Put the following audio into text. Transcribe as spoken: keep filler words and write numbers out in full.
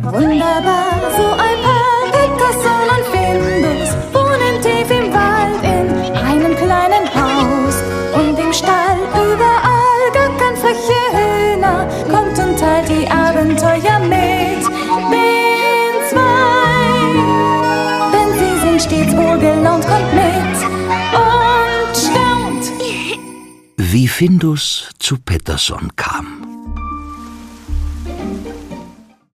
Wunderbar, so ein Paar, Peterson und Findus, wohnen tief im Wald in einem kleinen Haus. Und im Stall überall gackern freche Hühner, kommt und teilt die Abenteuer mit den zwei. Denn sie sind stets wohlgelaunt, kommt mit und staunt, wie Findus zu Peterson kam.